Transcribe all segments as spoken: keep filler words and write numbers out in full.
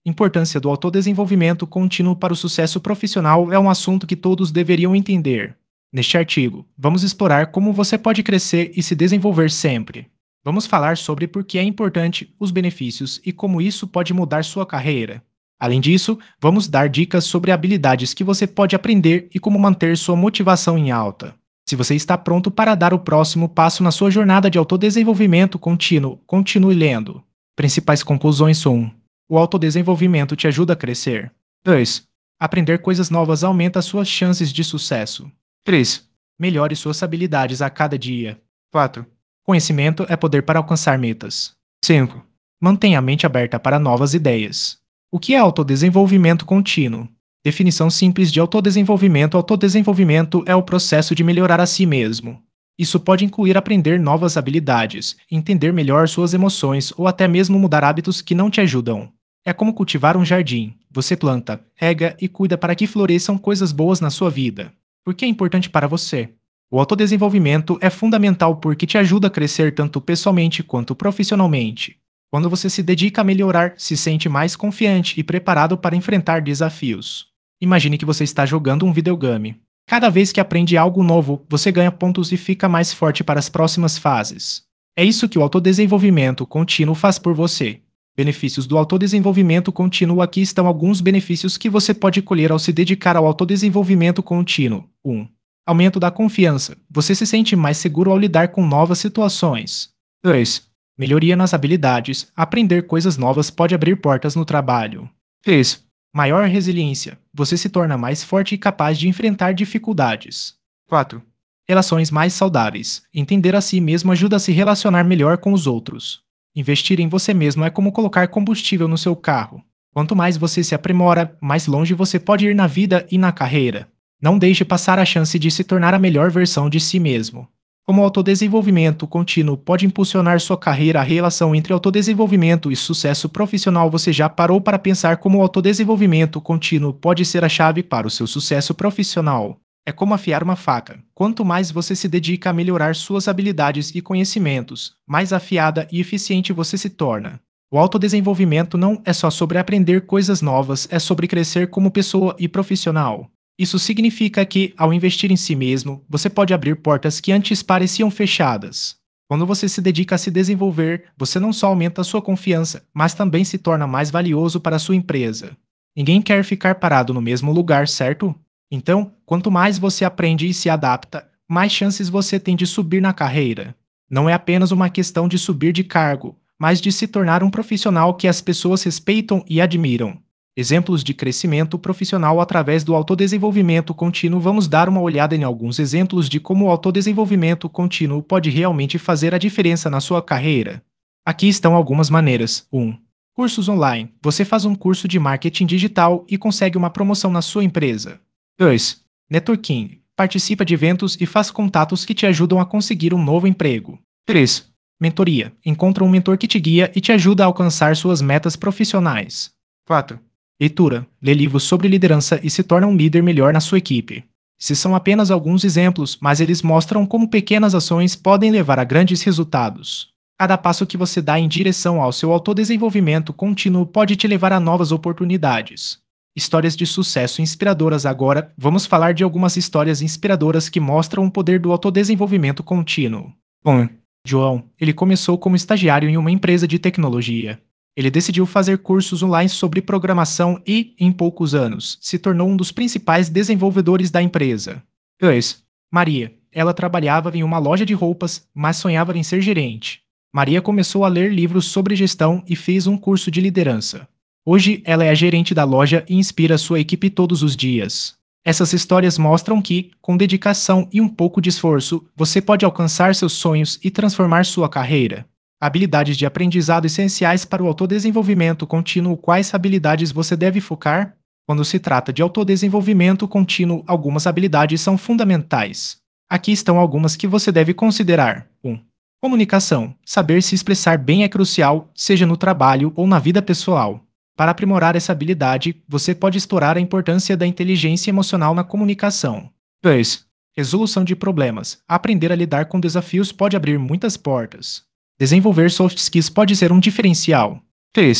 Importância do autodesenvolvimento contínuo para o sucesso profissional é um assunto que todos deveriam entender. Neste artigo, vamos explorar como você pode crescer e se desenvolver sempre. Vamos falar sobre por que é importante, os benefícios e como isso pode mudar sua carreira. Além disso, vamos dar dicas sobre habilidades que você pode aprender e como manter sua motivação em alta. Se você está pronto para dar o próximo passo na sua jornada de autodesenvolvimento contínuo, continue lendo. Principais conclusões são: o autodesenvolvimento te ajuda a crescer. dois. Aprender coisas novas aumenta suas chances de sucesso. três. Melhore suas habilidades a cada dia. quatro. Conhecimento é poder para alcançar metas. cinco. Mantenha a mente aberta para novas ideias. O que é autodesenvolvimento contínuo? Definição simples de autodesenvolvimento: autodesenvolvimento é o processo de melhorar a si mesmo. Isso pode incluir aprender novas habilidades, entender melhor suas emoções ou até mesmo mudar hábitos que não te ajudam. É como cultivar um jardim. Você planta, rega e cuida para que floresçam coisas boas na sua vida. Por que é importante para você? O autodesenvolvimento é fundamental porque te ajuda a crescer tanto pessoalmente quanto profissionalmente. Quando você se dedica a melhorar, se sente mais confiante e preparado para enfrentar desafios. Imagine que você está jogando um videogame. Cada vez que aprende algo novo, você ganha pontos e fica mais forte para as próximas fases. É isso que o autodesenvolvimento contínuo faz por você. Benefícios do autodesenvolvimento contínuo: aqui estão alguns benefícios que você pode colher ao se dedicar ao autodesenvolvimento contínuo. um. Aumento da confiança. Você se sente mais seguro ao lidar com novas situações. dois. Melhoria nas habilidades. Aprender coisas novas pode abrir portas no trabalho. três. Maior resiliência. Você se torna mais forte e capaz de enfrentar dificuldades. quatro. Relações mais saudáveis. Entender a si mesmo ajuda a se relacionar melhor com os outros. Investir em você mesmo é como colocar combustível no seu carro. Quanto mais você se aprimora, mais longe você pode ir na vida e na carreira. Não deixe passar a chance de se tornar a melhor versão de si mesmo. Como o autodesenvolvimento contínuo pode impulsionar sua carreira? A relação entre autodesenvolvimento e sucesso profissional. Você já parou para pensar como o autodesenvolvimento contínuo pode ser a chave para o seu sucesso profissional? É como afiar uma faca. Quanto mais você se dedica a melhorar suas habilidades e conhecimentos, mais afiada e eficiente você se torna. O autodesenvolvimento não é só sobre aprender coisas novas, é sobre crescer como pessoa e profissional. Isso significa que, ao investir em si mesmo, você pode abrir portas que antes pareciam fechadas. Quando você se dedica a se desenvolver, você não só aumenta a sua confiança, mas também se torna mais valioso para a sua empresa. Ninguém quer ficar parado no mesmo lugar, certo? Então, quanto mais você aprende e se adapta, mais chances você tem de subir na carreira. Não é apenas uma questão de subir de cargo, mas de se tornar um profissional que as pessoas respeitam e admiram. Exemplos de crescimento profissional através do autodesenvolvimento contínuo. Vamos dar uma olhada em alguns exemplos de como o autodesenvolvimento contínuo pode realmente fazer a diferença na sua carreira. Aqui estão algumas maneiras. um. Cursos online. Você faz um curso de marketing digital e consegue uma promoção na sua empresa. dois. Networking. Participa de eventos e faz contatos que te ajudam a conseguir um novo emprego. três. Mentoria. Encontra um mentor que te guia e te ajuda a alcançar suas metas profissionais. quatro. Leitura. Lê livros sobre liderança e se torna um líder melhor na sua equipe. Esses são apenas alguns exemplos, mas eles mostram como pequenas ações podem levar a grandes resultados. Cada passo que você dá em direção ao seu autodesenvolvimento contínuo pode te levar a novas oportunidades. Histórias de sucesso inspiradoras. Agora, vamos falar de algumas histórias inspiradoras que mostram o poder do autodesenvolvimento contínuo. um. João. Ele começou como estagiário em uma empresa de tecnologia. Ele decidiu fazer cursos online sobre programação e, em poucos anos, se tornou um dos principais desenvolvedores da empresa. dois. Maria. Ela trabalhava em uma loja de roupas, mas sonhava em ser gerente. Maria começou a ler livros sobre gestão e fez um curso de liderança. Hoje, ela é a gerente da loja e inspira sua equipe todos os dias. Essas histórias mostram que, com dedicação e um pouco de esforço, você pode alcançar seus sonhos e transformar sua carreira. Habilidades de aprendizado essenciais para o autodesenvolvimento contínuo. Quais habilidades você deve focar? Quando se trata de autodesenvolvimento contínuo, algumas habilidades são fundamentais. Aqui estão algumas que você deve considerar. um. Comunicação. Saber se expressar bem é crucial, seja no trabalho ou na vida pessoal. Para aprimorar essa habilidade, você pode explorar a importância da inteligência emocional na comunicação. dois. Resolução de problemas. Aprender a lidar com desafios pode abrir muitas portas. Desenvolver soft skills pode ser um diferencial. três.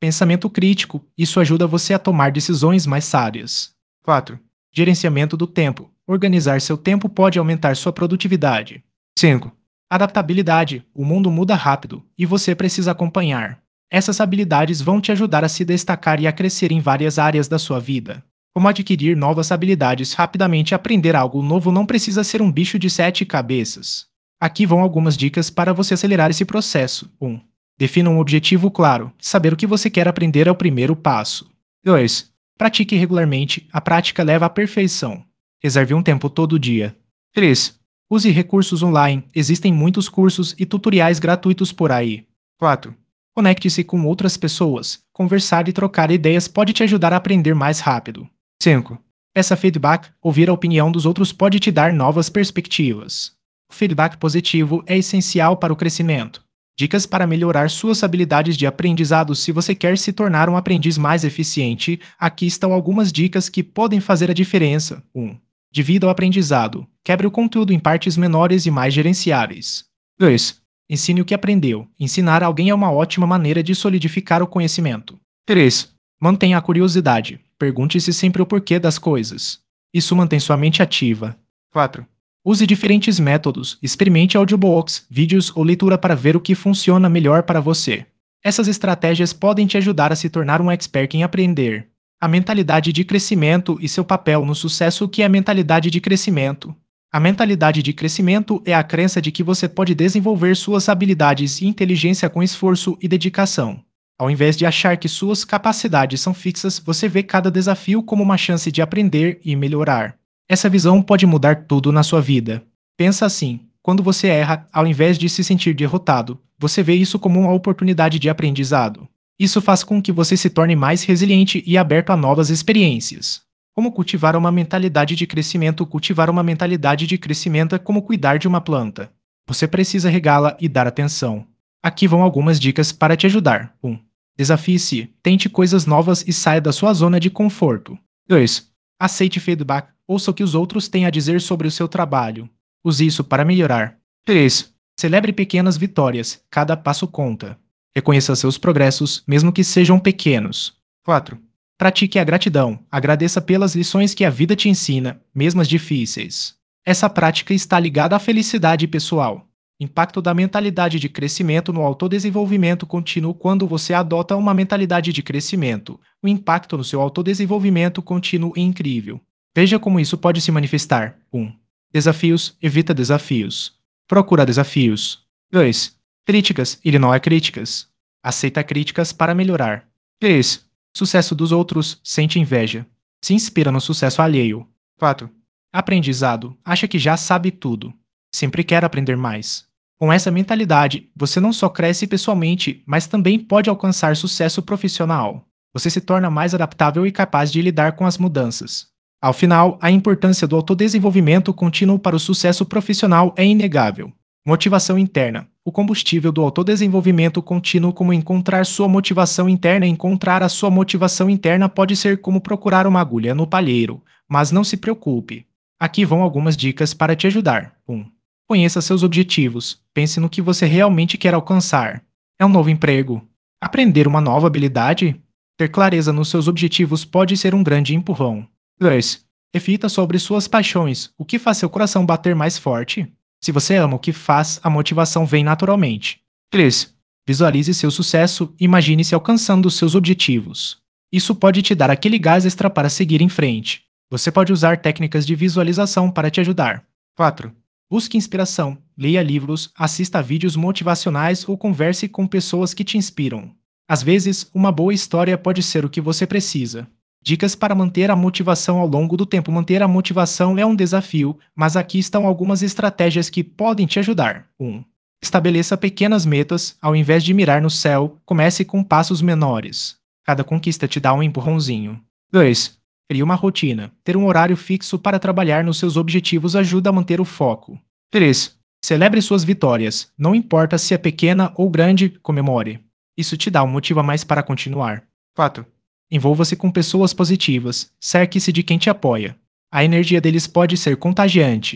Pensamento crítico. Isso ajuda você a tomar decisões mais sábias. quatro. Gerenciamento do tempo. Organizar seu tempo pode aumentar sua produtividade. cinco. Adaptabilidade. O mundo muda rápido e você precisa acompanhar. Essas habilidades vão te ajudar a se destacar e a crescer em várias áreas da sua vida. Como adquirir novas habilidades rapidamente e aprender algo novo não precisa ser um bicho de sete cabeças. Aqui vão algumas dicas para você acelerar esse processo. um. Defina um objetivo claro. Saber o que você quer aprender é o primeiro passo. dois. Pratique regularmente. A prática leva à perfeição. Reserve um tempo todo dia. três. Use recursos online. Existem muitos cursos e tutoriais gratuitos por aí. quatro. Conecte-se com outras pessoas. Conversar e trocar ideias pode te ajudar a aprender mais rápido. cinco. Peça feedback. Ouvir a opinião dos outros pode te dar novas perspectivas. O feedback positivo é essencial para o crescimento. Dicas para melhorar suas habilidades de aprendizado. Se você quer se tornar um aprendiz mais eficiente, aqui estão algumas dicas que podem fazer a diferença. um. Divida o aprendizado. Quebre o conteúdo em partes menores e mais gerenciáveis. dois. Ensine o que aprendeu. Ensinar alguém é uma ótima maneira de solidificar o conhecimento. três. Mantenha a curiosidade. Pergunte-se sempre o porquê das coisas. Isso mantém sua mente ativa. quatro. Use diferentes métodos. Experimente audiobooks, vídeos ou leitura para ver o que funciona melhor para você. Essas estratégias podem te ajudar a se tornar um expert em aprender. A mentalidade de crescimento e seu papel no sucesso. O que é a mentalidade de crescimento? A mentalidade de crescimento é a crença de que você pode desenvolver suas habilidades e inteligência com esforço e dedicação. Ao invés de achar que suas capacidades são fixas, você vê cada desafio como uma chance de aprender e melhorar. Essa visão pode mudar tudo na sua vida. Pensa assim: quando você erra, ao invés de se sentir derrotado, você vê isso como uma oportunidade de aprendizado. Isso faz com que você se torne mais resiliente e aberto a novas experiências. Como cultivar uma mentalidade de crescimento? Cultivar uma mentalidade de crescimento é como cuidar de uma planta. Você precisa regá-la e dar atenção. Aqui vão algumas dicas para te ajudar. um. Desafie-se. Tente coisas novas e saia da sua zona de conforto. dois. Aceite feedback. Ouça o que os outros têm a dizer sobre o seu trabalho. Use isso para melhorar. três. Celebre pequenas vitórias. Cada passo conta. Reconheça seus progressos, mesmo que sejam pequenos. quatro. Pratique a gratidão. Agradeça pelas lições que a vida te ensina, mesmo as difíceis. Essa prática está ligada à felicidade pessoal. Impacto da mentalidade de crescimento no autodesenvolvimento contínuo. Quando você adota uma mentalidade de crescimento, o impacto no seu autodesenvolvimento contínuo é incrível. Veja como isso pode se manifestar. um. Desafios. Evita desafios. Procura desafios. dois. Críticas. Ignora críticas. Aceita críticas para melhorar. três. Sucesso dos outros. Sente inveja. Se inspira no sucesso alheio. quatro. Aprendizado. Acha que já sabe tudo. Sempre quer aprender mais. Com essa mentalidade, você não só cresce pessoalmente, mas também pode alcançar sucesso profissional. Você se torna mais adaptável e capaz de lidar com as mudanças. Ao final, a importância do autodesenvolvimento contínuo para o sucesso profissional é inegável. Motivação interna. O combustível do autodesenvolvimento contínuo. Como encontrar sua motivação interna. Encontrar a sua motivação interna pode ser como procurar uma agulha no palheiro, mas não se preocupe. Aqui vão algumas dicas para te ajudar. um. Conheça seus objetivos. Pense no que você realmente quer alcançar. É um novo emprego? Aprender uma nova habilidade? Ter clareza nos seus objetivos pode ser um grande empurrão. dois. Reflita sobre suas paixões. O que faz seu coração bater mais forte? Se você ama o que faz, a motivação vem naturalmente. três. Visualize seu sucesso e imagine-se alcançando seus objetivos. Isso pode te dar aquele gás extra para seguir em frente. Você pode usar técnicas de visualização para te ajudar. quatro. Busque inspiração. Leia livros, assista a vídeos motivacionais ou converse com pessoas que te inspiram. Às vezes, uma boa história pode ser o que você precisa. Dicas para manter a motivação ao longo do tempo. Manter a motivação é um desafio, mas aqui estão algumas estratégias que podem te ajudar. um. Estabeleça pequenas metas. Ao invés de mirar no céu, comece com passos menores. Cada conquista te dá um empurrãozinho. dois. Crie uma rotina. Ter um horário fixo para trabalhar nos seus objetivos ajuda a manter o foco. três. Celebre suas vitórias. Não importa se é pequena ou grande, comemore. Isso te dá um motivo a mais para continuar. quatro. Envolva-se com pessoas positivas. Cerque-se de quem te apoia. A energia deles pode ser contagiante.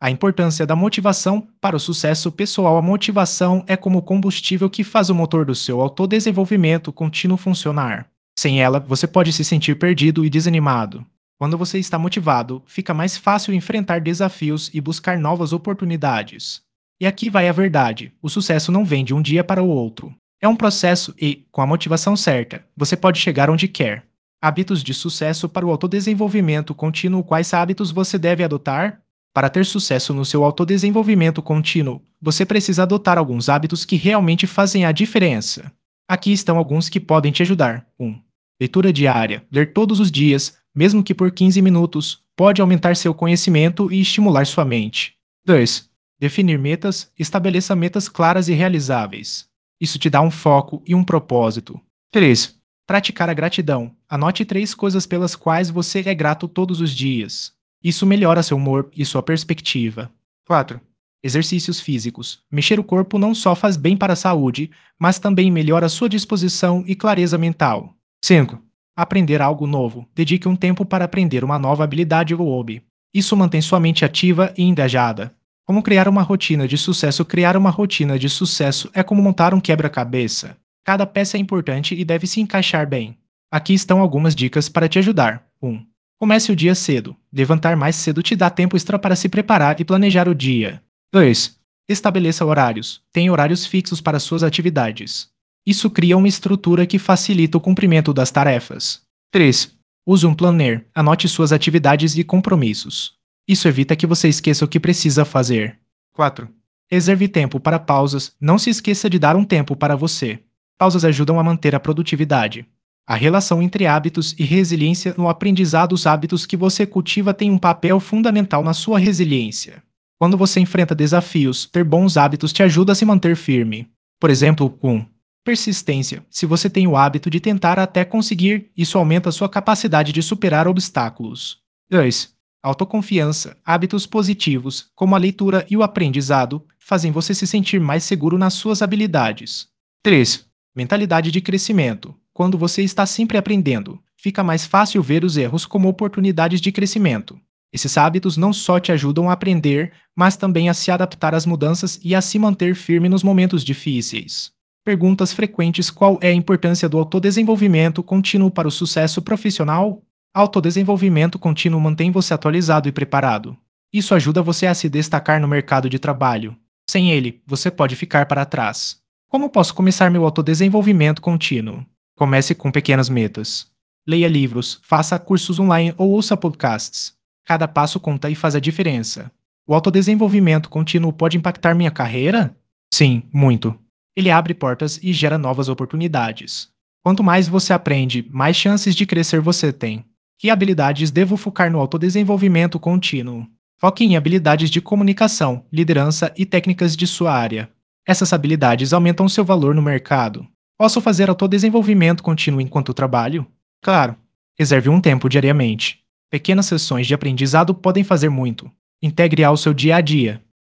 A importância da motivação para o sucesso pessoal. A motivação é como o combustível que faz o motor do seu autodesenvolvimento contínuo funcionar. Sem ela, você pode se sentir perdido e desanimado. Quando você está motivado, fica mais fácil enfrentar desafios e buscar novas oportunidades. E aqui vai a verdade: o sucesso não vem de um dia para o outro. É um processo e, com a motivação certa, você pode chegar onde quer. Hábitos de sucesso para o autodesenvolvimento contínuo. Quais hábitos você deve adotar? Para ter sucesso no seu autodesenvolvimento contínuo, você precisa adotar alguns hábitos que realmente fazem a diferença. Aqui estão alguns que podem te ajudar. um. Leitura diária. Ler todos os dias, mesmo que por quinze minutos, pode aumentar seu conhecimento e estimular sua mente. dois. Definir metas. Estabeleça metas claras e realizáveis. Isso te dá um foco e um propósito. três. Praticar a gratidão. Anote três coisas pelas quais você é grato todos os dias. Isso melhora seu humor e sua perspectiva. quatro. Exercícios físicos. Mexer o corpo não só faz bem para a saúde, mas também melhora sua disposição e clareza mental. cinco. Aprender algo novo. Dedique um tempo para aprender uma nova habilidade ou hobby. Isso mantém sua mente ativa e engajada. Como criar uma rotina de sucesso? Criar uma rotina de sucesso é como montar um quebra-cabeça. Cada peça é importante e deve se encaixar bem. Aqui estão algumas dicas para te ajudar. um. Comece o dia cedo. Levantar mais cedo te dá tempo extra para se preparar e planejar o dia. dois. Estabeleça horários. Tenha horários fixos para suas atividades. Isso cria uma estrutura que facilita o cumprimento das tarefas. três. Use um planner. Anote suas atividades e compromissos. Isso evita que você esqueça o que precisa fazer. quatro. Reserve tempo para pausas. Não se esqueça de dar um tempo para você. Pausas ajudam a manter a produtividade. A relação entre hábitos e resiliência no aprendizado. Os hábitos que você cultiva têm um papel fundamental na sua resiliência. Quando você enfrenta desafios, ter bons hábitos te ajuda a se manter firme. Por exemplo, com persistência. Se você tem o hábito de tentar até conseguir, isso aumenta a sua capacidade de superar obstáculos. dois. Autoconfiança. Hábitos positivos, como a leitura e o aprendizado, fazem você se sentir mais seguro nas suas habilidades. três. Mentalidade de crescimento. Quando você está sempre aprendendo, fica mais fácil ver os erros como oportunidades de crescimento. Esses hábitos não só te ajudam a aprender, mas também a se adaptar às mudanças e a se manter firme nos momentos difíceis. Perguntas frequentes: qual é a importância do autodesenvolvimento contínuo para o sucesso profissional? Autodesenvolvimento contínuo mantém você atualizado e preparado. Isso ajuda você a se destacar no mercado de trabalho. Sem ele, você pode ficar para trás. Como posso começar meu autodesenvolvimento contínuo? Comece com pequenas metas. Leia livros, faça cursos online ou ouça podcasts. Cada passo conta e faz a diferença. O autodesenvolvimento contínuo pode impactar minha carreira? Sim, muito. Ele abre portas e gera novas oportunidades. Quanto mais você aprende, mais chances de crescer você tem. Que habilidades devo focar no autodesenvolvimento contínuo? Foque em habilidades de comunicação, liderança e técnicas de sua área. Essas habilidades aumentam seu valor no mercado. Posso fazer autodesenvolvimento contínuo enquanto trabalho? Claro. Reserve um tempo diariamente. Pequenas sessões de aprendizado podem fazer muito. Integre ao seu dia a dia.